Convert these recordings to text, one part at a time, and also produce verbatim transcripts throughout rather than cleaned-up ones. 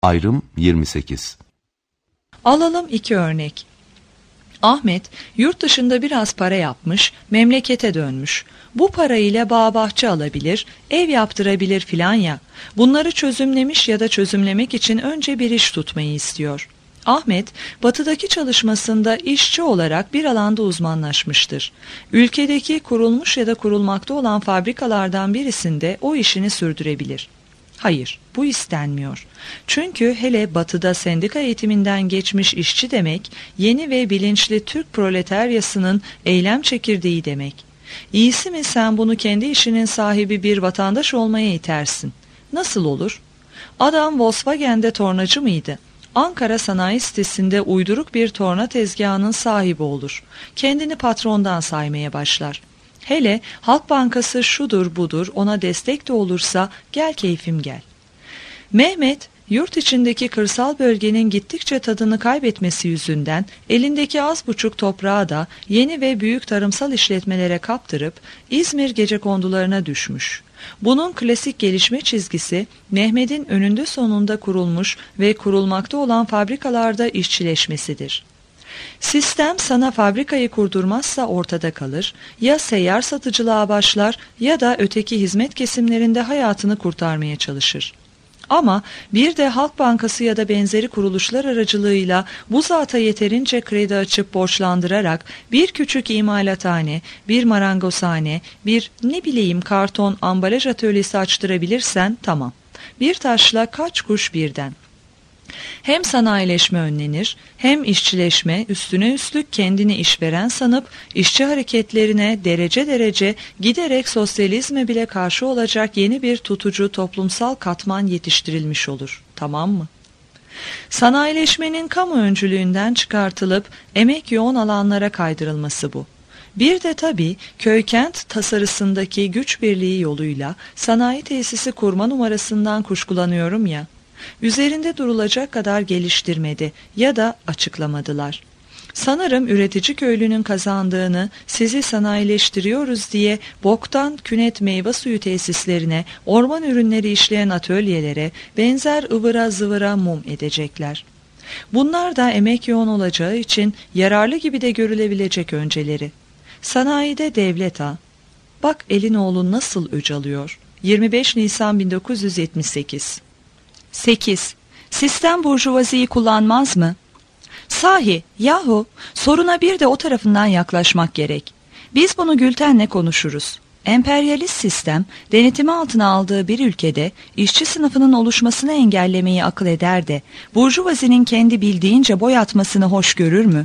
Ayrım yirmi sekiz. Alalım iki örnek. Ahmet yurt dışında biraz para yapmış, memlekete dönmüş. Bu parayla bağ bahçe alabilir, ev yaptırabilir filan ya. Bunları çözümlemiş ya da çözümlemek için önce bir iş tutmayı istiyor. Ahmet, batıdaki çalışmasında işçi olarak bir alanda uzmanlaşmıştır. Ülkedeki kurulmuş ya da kurulmakta olan fabrikalardan birisinde o işini sürdürebilir. Hayır, bu istenmiyor. Çünkü hele batıda sendika eğitiminden geçmiş işçi demek, yeni ve bilinçli Türk proletaryasının eylem çekirdeği demek. İyisi mi sen bunu kendi işinin sahibi bir vatandaş olmaya itersin? Nasıl olur? Adam Volkswagen'de tornacı mıydı? Ankara Sanayi Sitesi'nde uyduruk bir torna tezgahının sahibi olur. Kendini patrondan saymaya başlar. Hele Halk Bankası şudur budur ona destek de olursa gel keyfim gel. Mehmet yurt içindeki kırsal bölgenin gittikçe tadını kaybetmesi yüzünden elindeki az buçuk toprağı da yeni ve büyük tarımsal işletmelere kaptırıp İzmir gecekondularına düşmüş. Bunun klasik gelişme çizgisi Mehmet'in önünde sonunda kurulmuş ve kurulmakta olan fabrikalarda işçileşmesidir. Sistem sana fabrikayı kurdurmazsa ortada kalır, ya seyyar satıcılığa başlar ya da öteki hizmet kesimlerinde hayatını kurtarmaya çalışır. Ama bir de Halk Bankası ya da benzeri kuruluşlar aracılığıyla bu zata yeterince kredi açıp borçlandırarak bir küçük imalathane, bir marangozhane, bir ne bileyim karton ambalaj atölyesi açtırabilirsen tamam. Bir taşla kaç kuş birden. Hem sanayileşme önlenir, hem işçileşme üstüne üstlük kendini işveren sanıp işçi hareketlerine derece derece giderek sosyalizme bile karşı olacak yeni bir tutucu toplumsal katman yetiştirilmiş olur. Tamam mı? Sanayileşmenin kamu öncülüğünden çıkartılıp emek yoğun alanlara kaydırılması bu. Bir de tabii köy-kent tasarısındaki güç birliği yoluyla sanayi tesisi kurma numarasından kuşkulanıyorum ya. Üzerinde durulacak kadar geliştirmedi ya da açıklamadılar. Sanırım üretici köylünün kazandığını sizi sanayileştiriyoruz diye boktan künet meyve suyu tesislerine, orman ürünleri işleyen atölyelere, benzer ıvıra zıvıra mum edecekler. Bunlar da emek yoğun olacağı için yararlı gibi de görülebilecek önceleri. Sanayide devlet ha. Bak Elinoğlu nasıl öc alıyor. yirmi beş Nisan bin dokuz yüz yetmiş sekiz. sekiz. Sistem burjuvaziyi kullanmaz mı? Sahi, yahu, soruna bir de o tarafından yaklaşmak gerek. Biz bunu Gülten'le konuşuruz. Emperyalist sistem, denetimi altına aldığı bir ülkede işçi sınıfının oluşmasını engellemeyi akıl eder de, burjuvazinin kendi bildiğince boy atmasını hoş görür mü?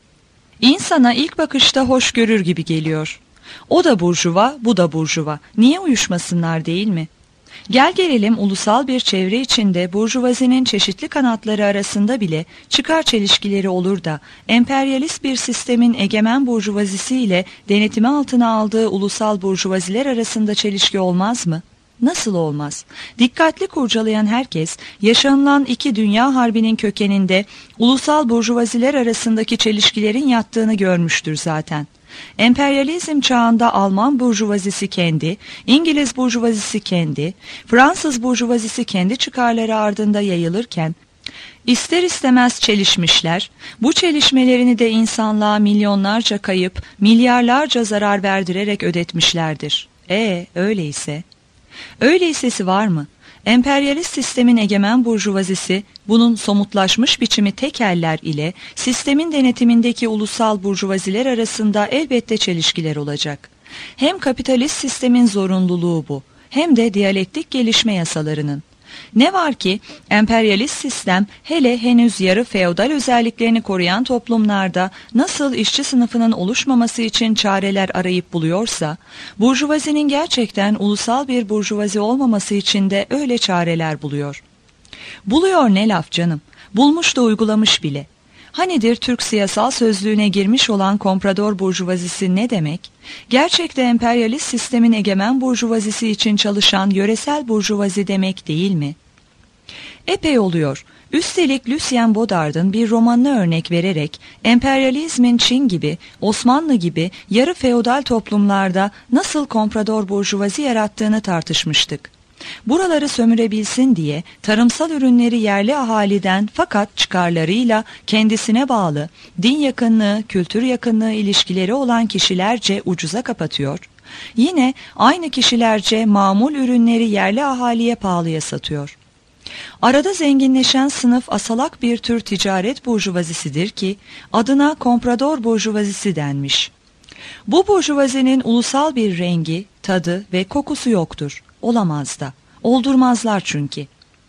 İnsana ilk bakışta hoş görür gibi geliyor. O da burjuva, bu da burjuva. Niye uyuşmasınlar değil mi? Gel gelelim ulusal bir çevre içinde burjuvazinin çeşitli kanatları arasında bile çıkar çelişkileri olur da emperyalist bir sistemin egemen burjuvazisi ile denetimi altına aldığı ulusal burjuvaziler arasında çelişki olmaz mı? Nasıl olmaz? Dikkatli kurcalayan herkes yaşanılan iki dünya harbinin kökeninde ulusal burjuvaziler arasındaki çelişkilerin yattığını görmüştür zaten. Emperyalizm çağında Alman burjuvazisi kendi, İngiliz burjuvazisi kendi, Fransız burjuvazisi kendi çıkarları ardında yayılırken, ister istemez çelişmişler, bu çelişmelerini de insanlığa milyonlarca kayıp, milyarlarca zarar verdirerek ödetmişlerdir. E öyleyse? Öyleyse var mı? Emperyalist sistemin egemen burjuvazisi, bunun somutlaşmış biçimi tekeller ile sistemin denetimindeki ulusal burjuvaziler arasında elbette çelişkiler olacak. Hem kapitalist sistemin zorunluluğu bu, hem de diyalektik gelişme yasalarının. Ne var ki emperyalist sistem hele henüz yarı feodal özelliklerini koruyan toplumlarda nasıl işçi sınıfının oluşmaması için çareler arayıp buluyorsa, burjuvazinin gerçekten ulusal bir burjuvazi olmaması için de öyle çareler buluyor. Buluyor ne laf canım, bulmuş da uygulamış bile. Hanidir Türk siyasal sözlüğüne girmiş olan komprador burjuvazisi ne demek? Gerçekte emperyalist sistemin egemen burjuvazisi için çalışan yöresel burjuvazi demek değil mi? Epey oluyor. Üstelik Lucien Baudard'ın bir romanına örnek vererek emperyalizmin Çin gibi, Osmanlı gibi yarı feodal toplumlarda nasıl komprador burjuvazi yarattığını tartışmıştık. Buraları sömürebilsin diye tarımsal ürünleri yerli ahaliden fakat çıkarlarıyla kendisine bağlı, din yakınlığı, kültür yakınlığı ilişkileri olan kişilerce ucuza kapatıyor. Yine aynı kişilerce mamul ürünleri yerli ahaliye pahalıya satıyor. Arada zenginleşen sınıf asalak bir tür ticaret burjuvazisidir ki adına komprador burjuvazisi denmiş. Bu burjuvazinin ulusal bir rengi, tadı ve kokusu yoktur. Olamaz da. Oldurmazlar çünkü.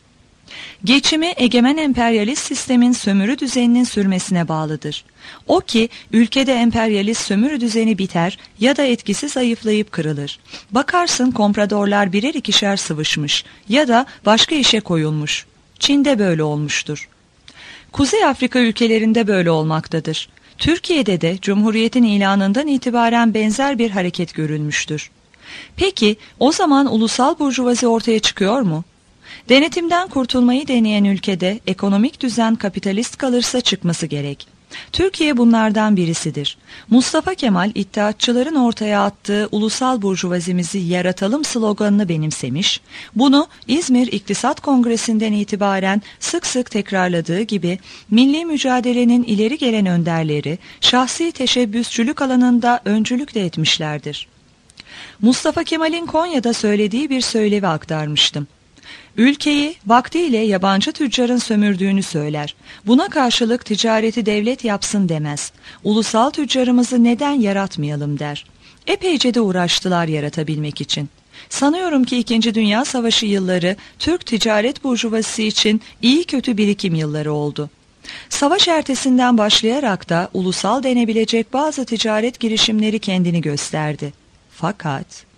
Geçimi egemen emperyalist sistemin sömürü düzeninin sürmesine bağlıdır. O ki ülkede emperyalist sömürü düzeni biter ya da etkisi zayıflayıp kırılır. Bakarsın kompradorlar birer ikişer sıvışmış ya da başka işe koyulmuş. Çin'de böyle olmuştur. Kuzey Afrika ülkelerinde böyle olmaktadır. Türkiye'de de Cumhuriyet'in ilanından itibaren benzer bir hareket görülmüştür. Peki o zaman ulusal burjuvazi ortaya çıkıyor mu? Denetimden kurtulmayı deneyen ülkede ekonomik düzen kapitalist kalırsa çıkması gerek. Türkiye bunlardan birisidir. Mustafa Kemal iddiatçıların ortaya attığı ulusal burjuvazimizi yaratalım sloganını benimsemiş, bunu İzmir İktisat Kongresi'nden itibaren sık sık tekrarladığı gibi milli mücadelenin ileri gelen önderleri şahsi teşebbüsçülük alanında öncülük de etmişlerdir. Mustafa Kemal'in Konya'da söylediği bir söylevi aktarmıştım. Ülkeyi vaktiyle yabancı tüccarın sömürdüğünü söyler. Buna karşılık ticareti devlet yapsın demez. Ulusal tüccarımızı neden yaratmayalım der. Epeyce de uğraştılar yaratabilmek için. Sanıyorum ki İkinci Dünya Savaşı yılları Türk ticaret burjuvazisi için iyi kötü birikim yılları oldu. Savaş ertesinden başlayarak da ulusal denebilecek bazı ticaret girişimleri kendini gösterdi. Fakat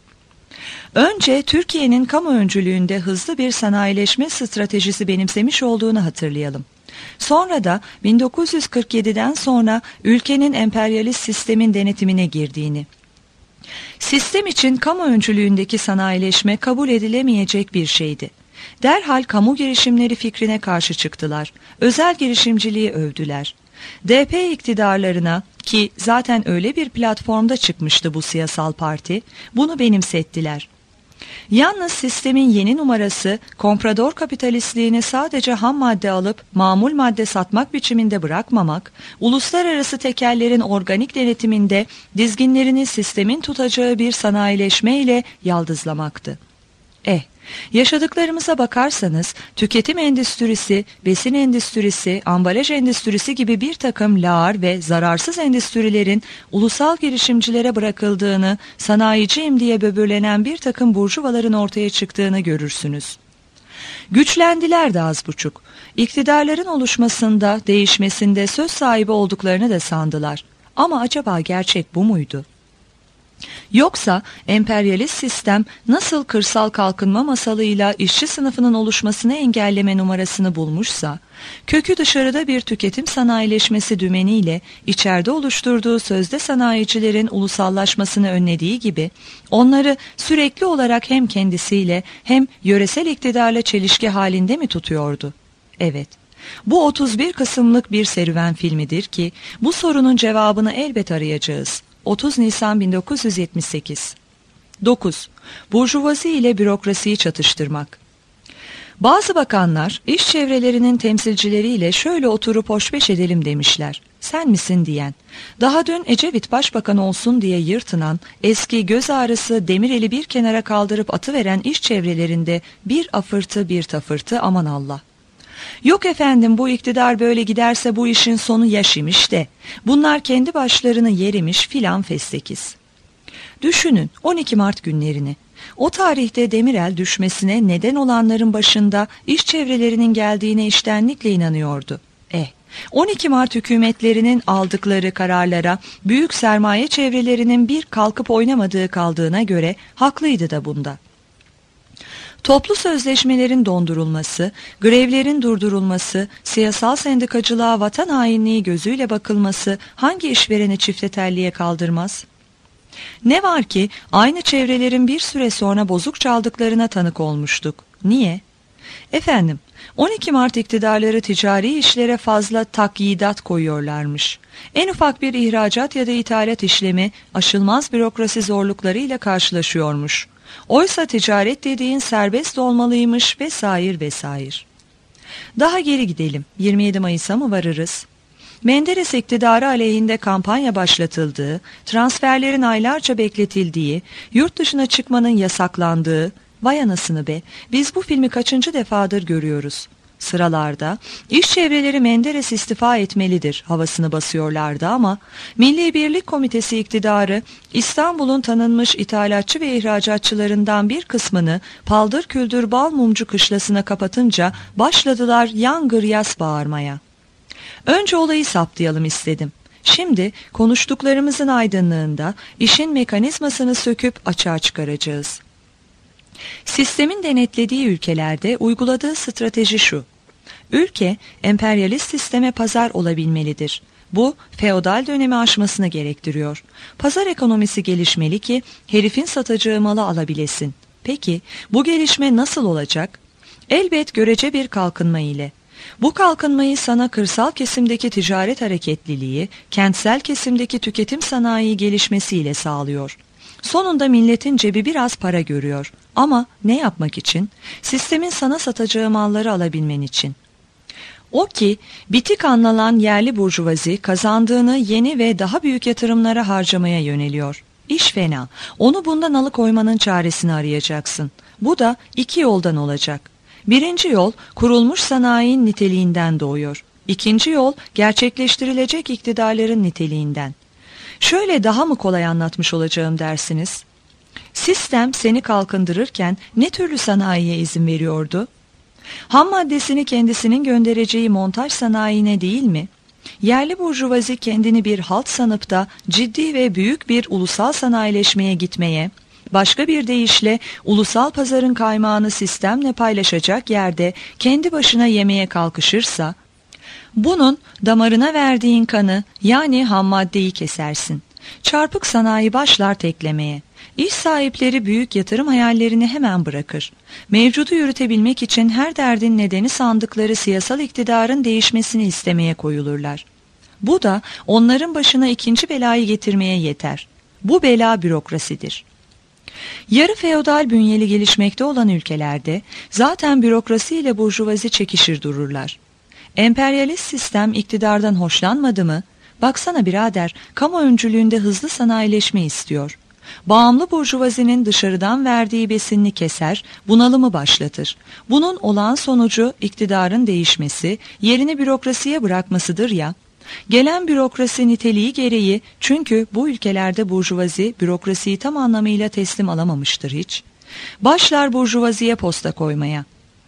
önce Türkiye'nin kamu öncülüğünde hızlı bir sanayileşme stratejisi benimsemiş olduğunu hatırlayalım. Sonra da bin dokuz yüz kırk yediden sonra ülkenin emperyalist sistemin denetimine girdiğini. Sistem için kamu öncülüğündeki sanayileşme kabul edilemeyecek bir şeydi. Derhal kamu girişimleri fikrine karşı çıktılar. Özel girişimciliği övdüler. D P iktidarlarına ki zaten öyle bir platformda çıkmıştı bu siyasal parti, bunu benimsettiler. Yalnız sistemin yeni numarası komprador kapitalistliğini sadece ham madde alıp mamul madde satmak biçiminde bırakmamak, uluslararası tekellerin organik denetiminde dizginlerini sistemin tutacağı bir sanayileşme ile yaldızlamaktı. Eh, yaşadıklarımıza bakarsanız tüketim endüstrisi, besin endüstrisi, ambalaj endüstrisi gibi bir takım lağır ve zararsız endüstrilerin ulusal girişimcilere bırakıldığını, sanayiciyim diye böbürlenen bir takım burjuvaların ortaya çıktığını görürsünüz. Güçlendiler de az buçuk. İktidarların oluşmasında, değişmesinde söz sahibi olduklarını da sandılar. Ama acaba gerçek bu muydu? Yoksa emperyalist sistem nasıl kırsal kalkınma masalıyla işçi sınıfının oluşmasını engelleme numarasını bulmuşsa, kökü dışarıda bir tüketim sanayileşmesi dümeniyle içeride oluşturduğu sözde sanayicilerin ulusallaşmasını önlediği gibi, onları sürekli olarak hem kendisiyle hem yöresel iktidarla çelişki halinde mi tutuyordu? Evet. Bu otuz bir kısımlık bir serüven filmidir ki, bu sorunun cevabını elbet arayacağız. otuz Nisan bin dokuz yüz yetmiş sekiz. dokuz. Burjuvazi ile bürokrasiyi çatıştırmak. Bazı bakanlar iş çevrelerinin temsilcileriyle şöyle oturup hoşbeş edelim demişler. Sen misin diyen, daha dün Ecevit başbakan olsun diye yırtınan, eski göz ağrısı Demirel'i bir kenara kaldırıp atıveren iş çevrelerinde bir afırtı bir tafırtı aman Allah. Yok efendim bu iktidar böyle giderse bu işin sonu yaş imiş de, bunlar kendi başlarını yerimiş filan festekiz. Düşünün on iki Mart günlerini. O tarihte Demirel düşmesine neden olanların başında iş çevrelerinin geldiğine içtenlikle inanıyordu. Eh, on iki Mart hükümetlerinin aldıkları kararlara büyük sermaye çevrelerinin bir kalkıp oynamadığı kaldığına göre haklıydı da bunda. Toplu sözleşmelerin dondurulması, grevlerin durdurulması, siyasal sendikacılığa vatan hainliği gözüyle bakılması hangi işvereni çiftetelliğe kaldırmaz? Ne var ki aynı çevrelerin bir süre sonra bozuk çaldıklarına tanık olmuştuk. Niye? Efendim, on iki Mart iktidarları ticari işlere fazla takyidat koyuyorlarmış. En ufak bir ihracat ya da ithalat işlemi aşılmaz bürokrasi zorluklarıyla karşılaşıyormuş. Oysa ticaret dediğin serbest olmalıymış vesaire vesaire. Daha geri gidelim. yirmi yedi Mayıs'a mı varırız? Menderes iktidarı aleyhinde kampanya başlatıldığı, transferlerin aylarca bekletildiği, yurt dışına çıkmanın yasaklandığı, vay anasını be, biz bu filmi kaçıncı defadır görüyoruz. Sıralarda iş çevreleri Menderes istifa etmelidir havasını basıyorlardı ama Milli Birlik Komitesi iktidarı İstanbul'un tanınmış ithalatçı ve ihracatçılarından bir kısmını paldır küldür bal mumcu kışlasına kapatınca başladılar yangır yas bağırmaya. Önce olayı saptayalım istedim. Şimdi konuştuklarımızın aydınlığında işin mekanizmasını söküp açığa çıkaracağız. Sistemin denetlediği ülkelerde uyguladığı strateji şu: ülke, emperyalist sisteme pazar olabilmelidir. Bu, feodal dönemi aşmasını gerektiriyor. Pazar ekonomisi gelişmeli ki herifin satacağı malı alabilesin. Peki, bu gelişme nasıl olacak? Elbet görece bir kalkınma ile. Bu kalkınmayı sana kırsal kesimdeki ticaret hareketliliği, kentsel kesimdeki tüketim sanayi gelişmesiyle sağlıyor. Sonunda milletin cebi biraz para görüyor. Ama ne yapmak için? Sistemin sana satacağı malları alabilmen için. O ki bitik anlanan yerli burjuvazi kazandığını yeni ve daha büyük yatırımlara harcamaya yöneliyor. İş fena. Onu bundan alıkoymanın çaresini arayacaksın. Bu da iki yoldan olacak. Birinci yol kurulmuş sanayinin niteliğinden doğuyor. İkinci yol gerçekleştirilecek iktidarların niteliğinden. Şöyle daha mı kolay anlatmış olacağım dersiniz? Sistem seni kalkındırırken ne türlü sanayiye izin veriyordu? Ham maddesini kendisinin göndereceği montaj sanayine değil mi? Yerli burjuvazi kendini bir halt sanıp da ciddi ve büyük bir ulusal sanayileşmeye gitmeye, başka bir deyişle ulusal pazarın kaymağını sistemle paylaşacak yerde kendi başına yemeye kalkışırsa, bunun damarına verdiğin kanı yani ham maddeyi kesersin. Çarpık sanayi başlar teklemeye. İş sahipleri büyük yatırım hayallerini hemen bırakır. Mevcudu yürütebilmek için her derdin nedeni sandıkları siyasal iktidarın değişmesini istemeye koyulurlar. Bu da onların başına ikinci belayı getirmeye yeter. Bu bela bürokrasidir. Yarı feodal bünyeli gelişmekte olan ülkelerde zaten bürokrasi ile burjuvazi çekişir dururlar. Emperyalist sistem iktidardan hoşlanmadı mı? Baksana birader, kamu öncülüğünde hızlı sanayileşme istiyor. Bağımlı burjuvazinin dışarıdan verdiği besinini keser, bunalımı başlatır. Bunun olağan sonucu iktidarın değişmesi, yerini bürokrasiye bırakmasıdır ya. Gelen bürokrasi niteliği gereği, çünkü bu ülkelerde burjuvazi bürokrasiyi tam anlamıyla teslim alamamıştır hiç. Başlar burjuvaziye posta koymaya.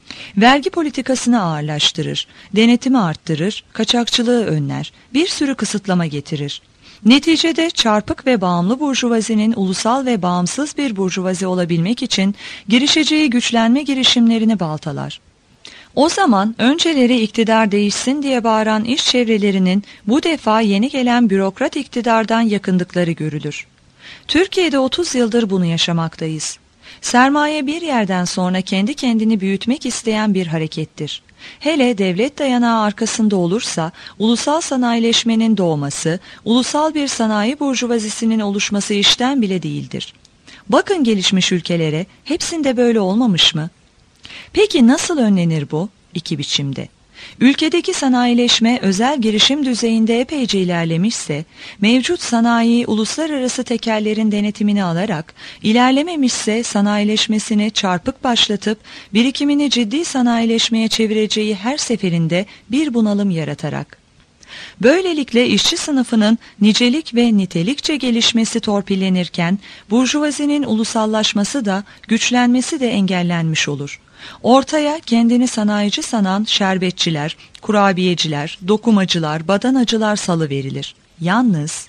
Vergi politikasını ağırlaştırır, denetimi arttırır, kaçakçılığı önler, bir sürü kısıtlama getirir. Neticede çarpık ve bağımlı burjuvazinin ulusal ve bağımsız bir burjuvazi olabilmek için girişeceği güçlenme girişimlerini baltalar. O zaman önceleri iktidar değişsin diye bağıran iş çevrelerinin bu defa yeni gelen bürokrat iktidardan yakındıkları görülür. Türkiye'de otuz yıldır bunu yaşamaktayız. Sermaye bir yerden sonra kendi kendini büyütmek isteyen bir harekettir. Hele devlet dayanağı arkasında olursa ulusal sanayileşmenin doğması, ulusal bir sanayi burjuvazisinin oluşması işten bile değildir. Bakın gelişmiş ülkelere, hepsinde böyle olmamış mı? Peki nasıl önlenir bu? İki biçimde. Ülkedeki sanayileşme özel girişim düzeyinde epeyce ilerlemişse, mevcut sanayi uluslararası tekellerin denetimini alarak, ilerlememişse sanayileşmesini çarpık başlatıp birikimini ciddi sanayileşmeye çevireceği her seferinde bir bunalım yaratarak. Böylelikle işçi sınıfının nicelik ve nitelikçe gelişmesi torpillenirken, burjuvazinin ulusallaşması da güçlenmesi de engellenmiş olur. Ortaya kendini sanayici sanan şerbetçiler, kurabiyeciler, dokumacılar, badanacılar salıverilir. Yalnız,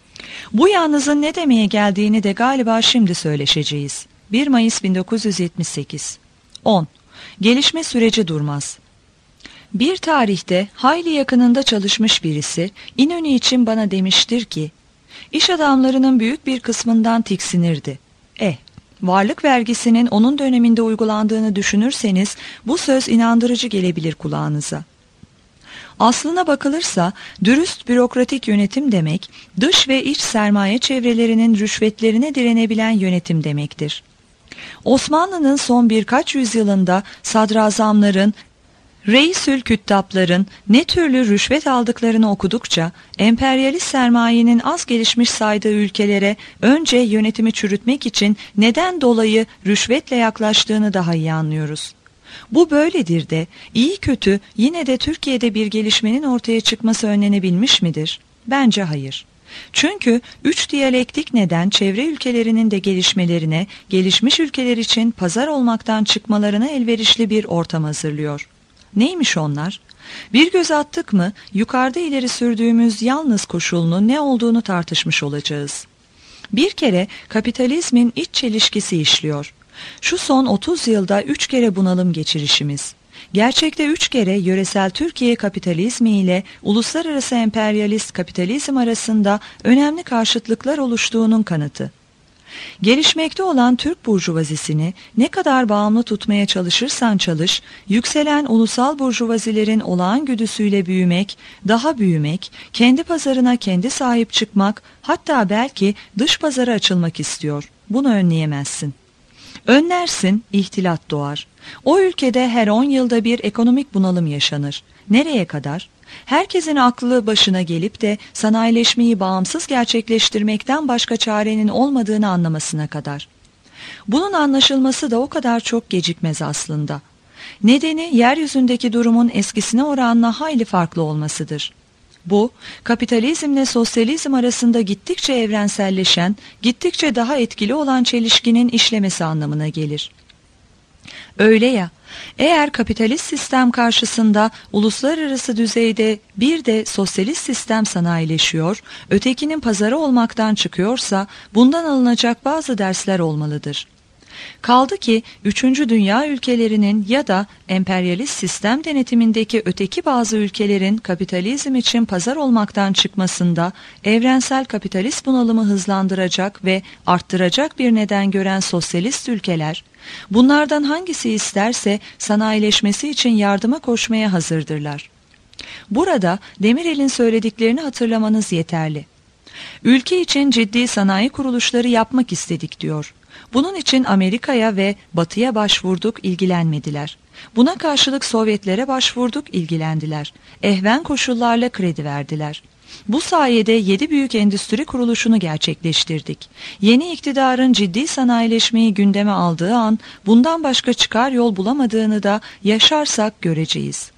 bu yalnızın ne demeye geldiğini de galiba şimdi söyleşeceğiz. bir Mayıs bin dokuz yüz yetmiş sekiz. on. Gelişme süreci durmaz. Bir tarihte hayli yakınında çalışmış birisi İnönü için bana demiştir ki, iş adamlarının büyük bir kısmından tiksinirdi. Eh, varlık vergisinin onun döneminde uygulandığını düşünürseniz bu söz inandırıcı gelebilir kulağınıza. Aslına bakılırsa dürüst bürokratik yönetim demek, dış ve iç sermaye çevrelerinin rüşvetlerine direnebilen yönetim demektir. Osmanlı'nın son birkaç yüzyılında sadrazamların, reisül küttapların ne türlü rüşvet aldıklarını okudukça, emperyalist sermayenin az gelişmiş saydığı ülkelere önce yönetimi çürütmek için neden dolayı rüşvetle yaklaştığını daha iyi anlıyoruz. Bu böyledir de iyi kötü yine de Türkiye'de bir gelişmenin ortaya çıkması önlenebilmiş midir? Bence hayır. Çünkü üç diyalektik neden çevre ülkelerinin de gelişmelerine, gelişmiş ülkeler için pazar olmaktan çıkmalarına elverişli bir ortam hazırlıyor. Neymiş onlar? Bir göz attık mı yukarıda ileri sürdüğümüz yalnız koşulunun ne olduğunu tartışmış olacağız. Bir kere kapitalizmin iç çelişkisi işliyor. Şu son otuz yılda üç kere bunalım geçirişimiz. Gerçekte üç kere yöresel Türkiye kapitalizmi ile uluslararası emperyalist kapitalizm arasında önemli karşıtlıklar oluştuğunun kanıtı. Gelişmekte olan Türk burjuvazisini ne kadar bağımlı tutmaya çalışırsan çalış, yükselen ulusal burjuvazilerin olağan güdüsüyle büyümek, daha büyümek, kendi pazarına kendi sahip çıkmak, hatta belki dış pazara açılmak istiyor. Bunu önleyemezsin. Önlersin, ihtilat doğar. O ülkede her on yılda bir ekonomik bunalım yaşanır. Nereye kadar? Herkesin aklı başına gelip de sanayileşmeyi bağımsız gerçekleştirmekten başka çarenin olmadığını anlamasına kadar. Bunun anlaşılması da o kadar çok gecikmez aslında. Nedeni yeryüzündeki durumun eskisine oranla hayli farklı olmasıdır. Bu, kapitalizmle sosyalizm arasında gittikçe evrenselleşen, gittikçe daha etkili olan çelişkinin işlemesi anlamına gelir. Öyle ya, eğer kapitalist sistem karşısında uluslararası düzeyde bir de sosyalist sistem sanayileşiyor, ötekinin pazarı olmaktan çıkıyorsa bundan alınacak bazı dersler olmalıdır. Kaldı ki üçüncü dünya ülkelerinin ya da emperyalist sistem denetimindeki öteki bazı ülkelerin kapitalizm için pazar olmaktan çıkmasında evrensel kapitalist bunalımı hızlandıracak ve arttıracak bir neden gören sosyalist ülkeler, bunlardan hangisi isterse sanayileşmesi için yardıma koşmaya hazırdırlar. Burada Demirel'in söylediklerini hatırlamanız yeterli. Ülke için ciddi sanayi kuruluşları yapmak istedik diyor. Bunun için Amerika'ya ve Batı'ya başvurduk, ilgilenmediler. Buna karşılık Sovyetlere başvurduk, ilgilendiler. Ehven koşullarla kredi verdiler. Bu sayede yedi büyük endüstri kuruluşunu gerçekleştirdik. Yeni iktidarın ciddi sanayileşmeyi gündeme aldığı an bundan başka çıkar yol bulamadığını da yaşarsak göreceğiz.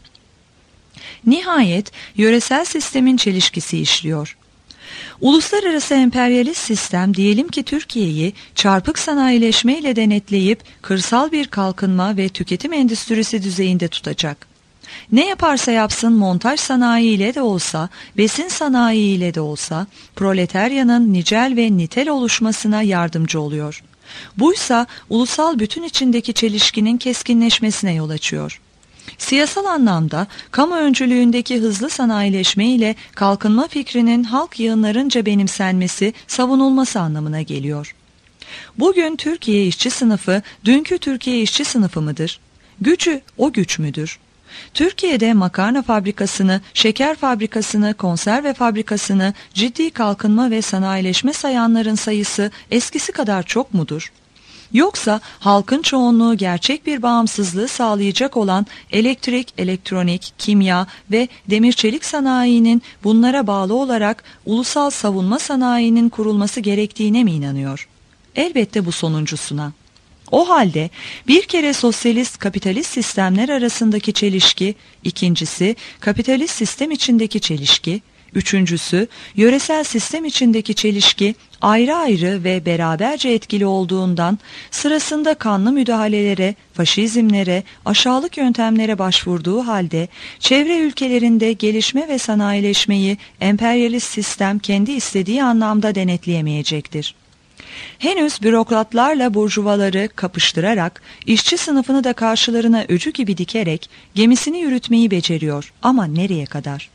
Nihayet yöresel sistemin çelişkisi işliyor. Uluslararası emperyalist sistem diyelim ki Türkiye'yi çarpık sanayileşmeyle denetleyip kırsal bir kalkınma ve tüketim endüstrisi düzeyinde tutacak. Ne yaparsa yapsın montaj sanayiyle de olsa, besin sanayiyle de olsa proletaryanın nicel ve nitel oluşmasına yardımcı oluyor. Buysa ulusal bütün içindeki çelişkinin keskinleşmesine yol açıyor. Siyasal anlamda kamu öncülüğündeki hızlı sanayileşme ile kalkınma fikrinin halk yığınlarınca benimsenmesi, savunulması anlamına geliyor. Bugün Türkiye işçi sınıfı, dünkü Türkiye işçi sınıfı mıdır? Gücü o güç müdür? Türkiye'de makarna fabrikasını, şeker fabrikasını, konserve fabrikasını ciddi kalkınma ve sanayileşme sayanların sayısı eskisi kadar çok mudur? Yoksa halkın çoğunluğu gerçek bir bağımsızlığı sağlayacak olan elektrik, elektronik, kimya ve demir çelik sanayinin bunlara bağlı olarak ulusal savunma sanayinin kurulması gerektiğine mi inanıyor? Elbette bu sonuncusuna. O halde bir kere sosyalist kapitalist sistemler arasındaki çelişki, ikincisi kapitalist sistem içindeki çelişki, üçüncüsü yöresel sistem içindeki çelişki ayrı ayrı ve beraberce etkili olduğundan sırasında kanlı müdahalelere, faşizmlere, aşağılık yöntemlere başvurduğu halde çevre ülkelerinde gelişme ve sanayileşmeyi emperyalist sistem kendi istediği anlamda denetleyemeyecektir. Henüz bürokratlarla burjuvaları kapıştırarak, işçi sınıfını da karşılarına öcü gibi dikerek gemisini yürütmeyi beceriyor ama nereye kadar?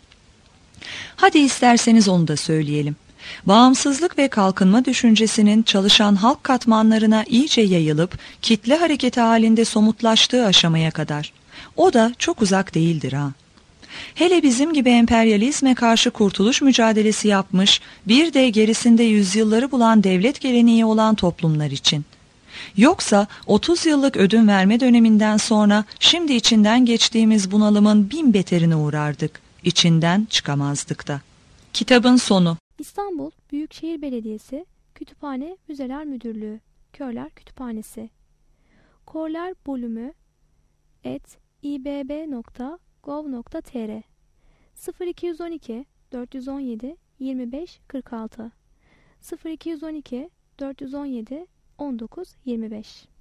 Hadi isterseniz onu da söyleyelim. Bağımsızlık ve kalkınma düşüncesinin çalışan halk katmanlarına iyice yayılıp kitle hareketi halinde somutlaştığı aşamaya kadar. O da çok uzak değildir ha. Hele bizim gibi emperyalizme karşı kurtuluş mücadelesi yapmış, bir de gerisinde yüzyılları bulan devlet geleneği olan toplumlar için. Yoksa otuz yıllık ödün verme döneminden sonra şimdi içinden geçtiğimiz bunalımın bin beterine uğrardık. İçinden çıkamazdık da. Kitabın sonu. İstanbul Büyükşehir Belediyesi Kütüphane Müzeler Müdürlüğü Körler Kütüphanesi Korler bölümü et ibb nokta gov nokta tr sıfır iki on iki dört on yedi yirmi beş kırk altı sıfır iki on iki dört on yedi on dokuz yirmi beş